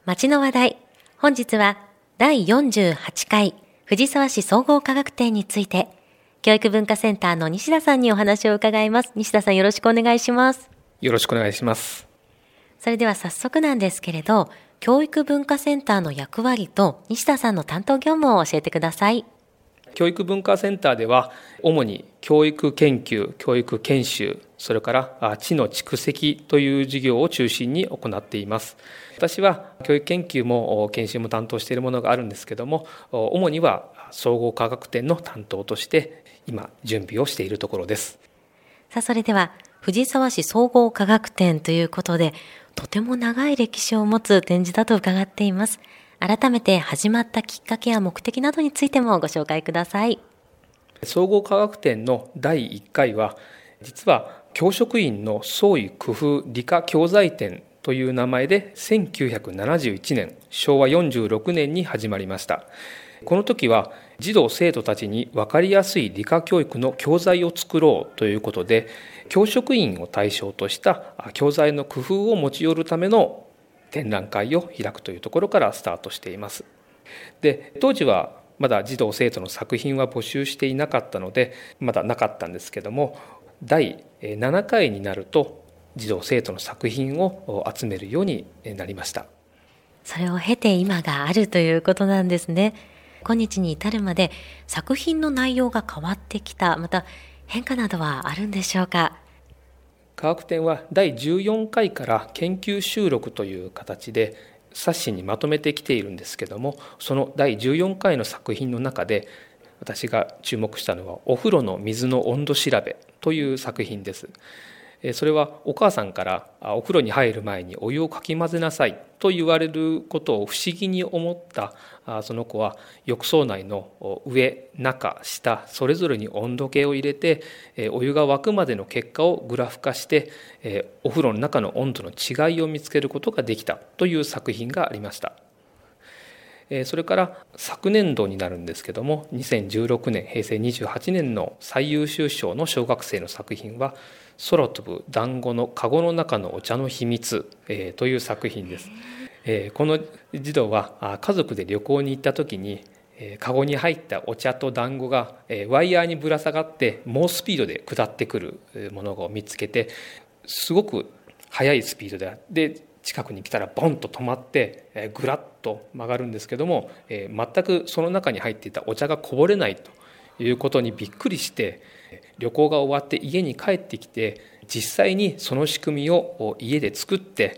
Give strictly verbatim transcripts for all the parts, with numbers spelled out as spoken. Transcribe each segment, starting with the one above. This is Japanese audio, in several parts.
街の話題。本日はだいよんじゅうはちかい藤沢市総合科学展について、教育文化センターの西田さんにお話を伺います。西田さん、よろしくお願いします。 よろしくお願いします。 それでは早速なんですけれど、教育文化センターの役割と西田さんの担当業務を教えてください。 教育文化センターでは主に教育研究、教育研修、それから知の蓄積という事業を中心に行っています。私は教育研究も研修も担当しているものがあるんですけども、主には総合科学展の担当として今準備をしているところです。 さあ、それでは藤沢市総合科学展ということで、とても長い歴史を持つ展示だと伺っています。改めて始まったきっかけや目的などについてもご紹介ください。 総合科学展のだいいっかいは、実は教職員の創意工夫理科教材展という名前でせんきゅうひゃくななじゅういちねん、しょうわよんじゅうろくねんに始まりました。この時は児童生徒たちに分かりやすい理科教育の教材を作ろうということで、教職員を対象とした教材の工夫を持ち寄るための展覧会を開くというところからスタートしています。で、当時はまだ児童生徒の作品は募集していなかったので、まだなかったんですけども、だいななかいになると児童生徒の作品を集めるようになりました。 それを経て今があるということなんですね。今日に至るまで作品の内容が変わってきた、また変化などはあるんでしょうか。 科学展はだいじゅうよんかいから研究収録という形で冊子にまとめてきているんですけども、そのだいじゅうよんかいの作品の中で私が注目したのはお風呂の水の温度調べという作品です。それはお母さんからお風呂に入る前にお湯をかき混ぜなさいと言われることを不思議に思ったその子は、浴槽内の上、中、下それぞれに温度計を入れてお湯が沸くまでの結果をグラフ化してお風呂の中の温度の違いを見つけることができたという作品がありました。それから昨年度になるんですけども、にせんじゅうろくねん、へいせいにじゅうはちねんの最優秀賞の小学生の作品は空飛ぶ団子のカゴの中のお茶の秘密という作品です。この児童は家族で旅行に行った時にカゴに入ったお茶と団子がワイヤーにぶら下がって猛スピードで下ってくるものを見つけて、すごく速いスピードでで近くに来たらボンと止まってぐらっと曲がるんですけども、全くその中に入っていたお茶がこぼれないということにびっくりして、旅行が終わって家に帰ってきて実際にその仕組みを家で作って、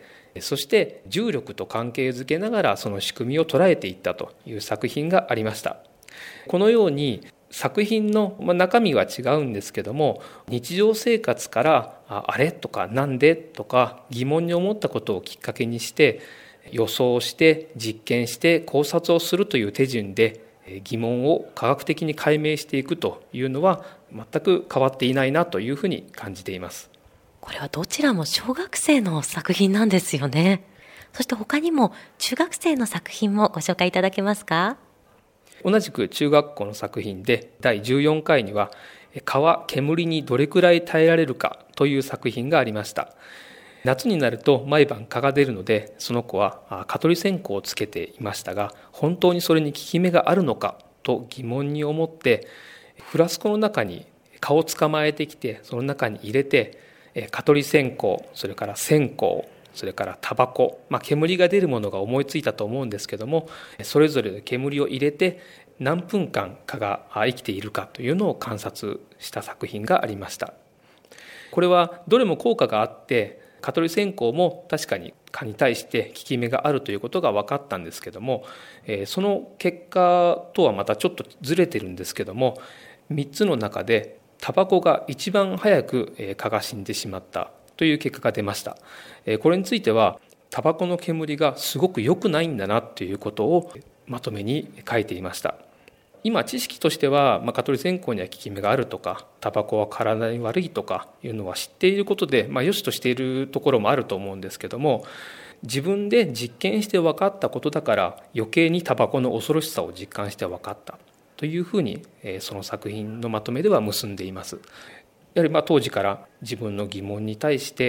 そして重力と関係づけながらその仕組みを捉えていったという作品がありました。このように作品の中身は違うんですけども、日常生活からあれとかなんでとか疑問に思ったことをきっかけにして予想して実験して考察をするという手順で疑問を科学的に解明していくというのは全く変わっていないなというふうに感じています。 これはどちらも小学生の作品なんですよね。そして他にも中学生の作品もご紹介いただけますか。 同じく中学校の作品でだいじゅうよんかいには蚊は煙にどれくらい耐えられるかという作品がありました。夏になると毎晩蚊が出るので、その子は蚊取り線香をつけていましたが、本当にそれに効き目があるのかと疑問に思って、フラスコの中に蚊を捕まえてきてその中に入れて蚊取り線香、それから線香、それからタバコ、まあ、煙が出るものが思いついたと思うんですけども、それぞれで煙を入れて何分間蚊が生きているかというのを観察した作品がありました。これはどれも効果があって、蚊取り線香も確かに蚊に対して効き目があるということが分かったんですけども、その結果とはまたちょっとずれてるんですけども、みっつの中でタバコが一番早く蚊が死んでしまったという結果が出ました。これについてはタバコの煙がすごく良くないんだなということをまとめに書いていました。今知識としては、まあ、蚊取り線香には効き目があるとか、タバコは体に悪いとかいうのは知っていることで、まあ、良しとしているところもあると思うんですけども、自分で実験して分かったことだから余計にタバコの恐ろしさを実感して分かったというふうに、その作品のまとめでは結んでいます。やはりまあ当時から自分の疑問に対して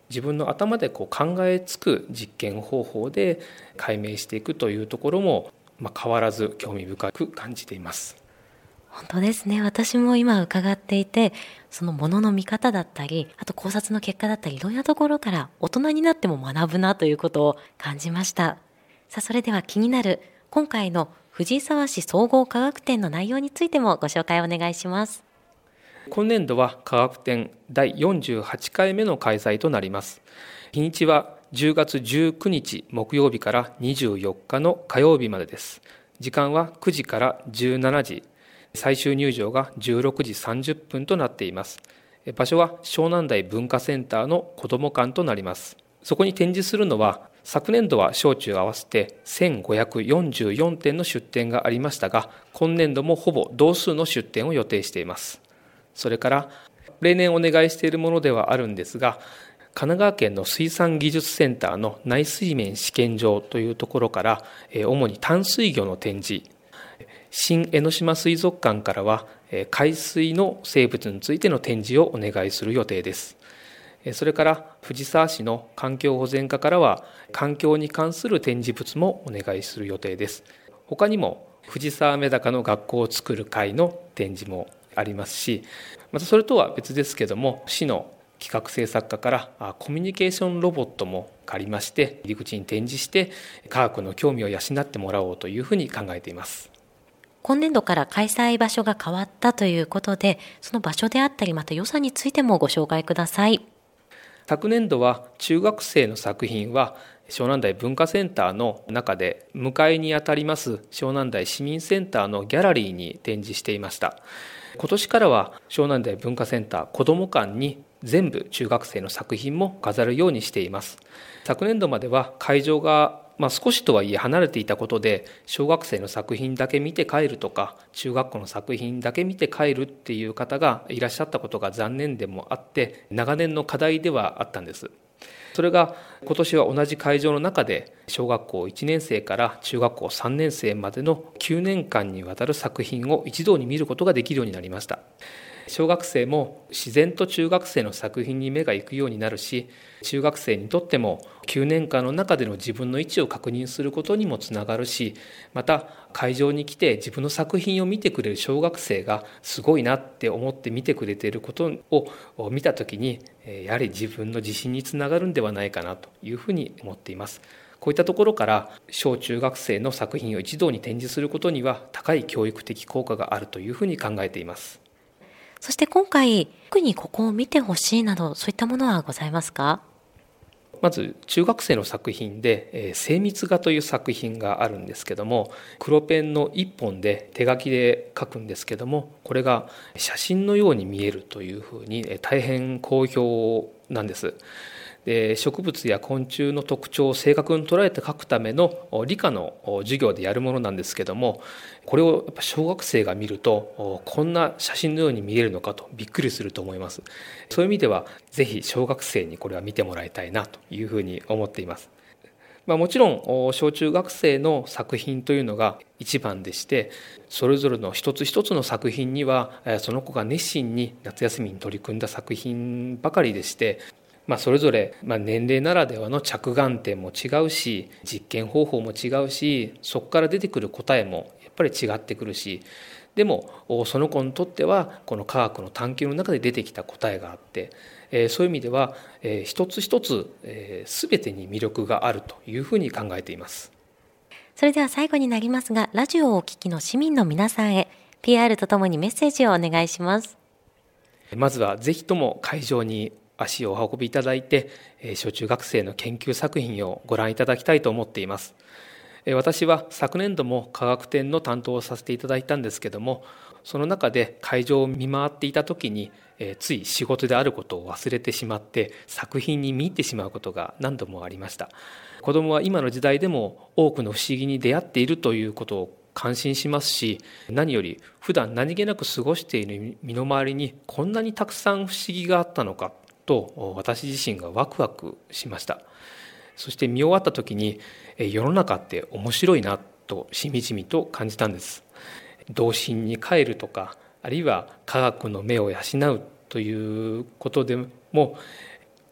自分の頭でこう考えつく実験方法で解明していくというところも、まあ、変わらず興味深く感じています。 本当ですね。私も今伺っていて、そのものの見方だったり、あと考察の結果だったり、いろんなところから大人になっても学ぶなということを感じました。さあ、それでは気になる今回の藤沢市総合科学展の内容についてもご紹介お願いします。 今年度は科学展だいよんじゅうはちかいめの開催となります。日にちはじゅうがつじゅうくにち木曜日からにじゅうよっかの火曜日までです。時間はくじからじゅうしちじ、最終入場がじゅうろくじさんじゅっぷんとなっています。場所は湘南台文化センターの子ども館となります。そこに展示するのは、昨年度は小中合わせてせんごひゃくよんじゅうよんてんの出展がありましたが、今年度もほぼ同数の出展を予定しています。それから例年お願いしているものではあるんですが、神奈川県の水産技術センターの内水面試験場というところから、主に淡水魚の展示、新江ノ島水族館からは海水の生物についての展示をお願いする予定です。それから藤沢市の環境保全課からは環境に関する展示物もお願いする予定です。他にも藤沢メダカの学校を作る会の展示もありますし、またそれとは別ですけども、市の企画制作課からコミュニケーションロボットも借りまして、入り口に展示して科学の興味を養ってもらおうというふうに考えています。 今年度から開催場所が変わったということで、その場所であったりまた予算についてもご紹介ください。 昨年度は中学生の作品は湘南台文化センターの中で向かいにあたります湘南台市民センターのギャラリーに展示していました。今年からは湘南台文化センター子ども館に全部中学生の作品も飾るようにしています。昨年度までは会場がまあ少しとはいえ離れていたことで、小学生の作品だけ見て帰るとか中学校の作品だけ見て帰るっていう方がいらっしゃったことが残念でもあって、長年の課題ではあったんです。それが今年は同じ会場の中で小学校いちねんせいから中学校さんねんせいまでのきゅうねんかんにわたる作品を一堂に見ることができるようになりました。小学生も自然と中学生の作品に目が行くようになるし、中学生にとってもきゅうねんかんの中での自分の位置を確認することにもつながるし、また会場に来て自分の作品を見てくれる小学生がすごいなって思って見てくれていることを見たときに、やはり自分の自信につながるんではないかなというふうに思っています。こういったところから小中学生の作品を一堂に展示することには高い教育的効果があるというふうに考えています。 そして今回特にここを見てほしいなど、そういったものはございますか？ まず中学生の作品で、えー、精密画という作品があるんですけども、黒ペンの一本で手書きで描くんですけども、これが写真のように見えるというふうに、えー、大変好評なんです。で、植物や昆虫の特徴を正確に捉えて描くための理科の授業でやるものなんですけども、これをやっぱ小学生が見るとこんな写真のように見えるのかとびっくりすると思います。そういう意味ではぜひ小学生にこれは見てもらいたいなというふうに思っています。まあ、もちろん小中学生の作品というのが一番でして、それぞれの一つ一つの作品にはその子が熱心に夏休みに取り組んだ作品ばかりでして、まあ、それぞれ、まあ、年齢ならではの着眼点も違うし、実験方法も違うし、そこから出てくる答えもやっぱり違ってくるし、でもその子にとってはこの科学の探求の中で出てきた答えがあって、そういう意味では一つ一つ全てに魅力があるというふうに考えています。 それでは最後になりますが、ラジオをお聞きの市民の皆さんへ ピーアール とともにメッセージをお願いします。 まずはぜひとも会場に足をお運びいただいて、小中学生の研究作品をご覧いただきたいと思っています。私は昨年度も科学展の担当をさせていただいたんですけども、その中で会場を見回っていた時に、つい仕事であることを忘れてしまって作品に見入ってしまうことが何度もありました。子どもは今の時代でも多くの不思議に出会っているということを感心しますし、何より普段何気なく過ごしている身の回りにこんなにたくさん不思議があったのかと私自身がワクワクしました。そして見終わった時に世の中って面白いなとしみじみと感じたんです。童心に帰るとか、あるいは科学の目を養うということでも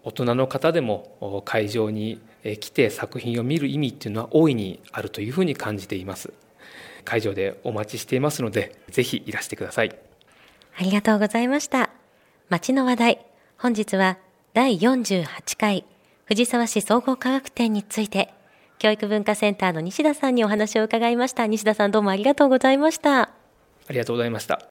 大人の方でも会場に来て作品を見る意味っていうのは大いにあるというふうに感じています。会場でお待ちしていますので、ぜひいらしてください。 ありがとうございました。街の話題、本日はだいよんじゅうはちかい藤沢市総合科学展について、教育文化センターの西田さんにお話を伺いました。西田さん、どうもありがとうございました。 ありがとうございました。